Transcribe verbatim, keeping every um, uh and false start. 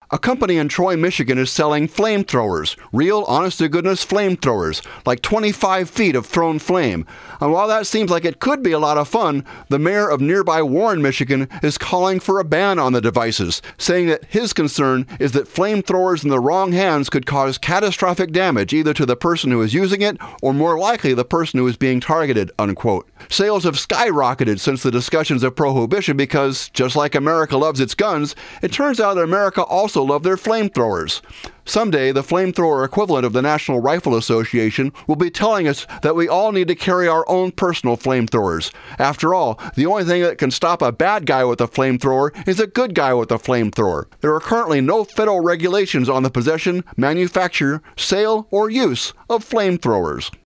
A company in Troy, Michigan is selling flamethrowers, real, honest-to-goodness flamethrowers, like twenty-five feet of thrown flame. And while that seems like it could be a lot of fun, the mayor of nearby Warren, Michigan is calling for a ban on the devices, saying that his concern is that flamethrowers in the wrong hands could cause catastrophic damage either to the person who is using it or more likely the person who is being targeted, unquote. Sales have skyrocketed since the discussions of prohibition because, just like America loves its guns, it turns out that America also love their flamethrowers. Someday, the flamethrower equivalent of the National Rifle Association will be telling us that we all need to carry our own personal flamethrowers. After all, the only thing that can stop a bad guy with a flamethrower is a good guy with a flamethrower. There are currently no federal regulations on the possession, manufacture, sale, or use of flamethrowers.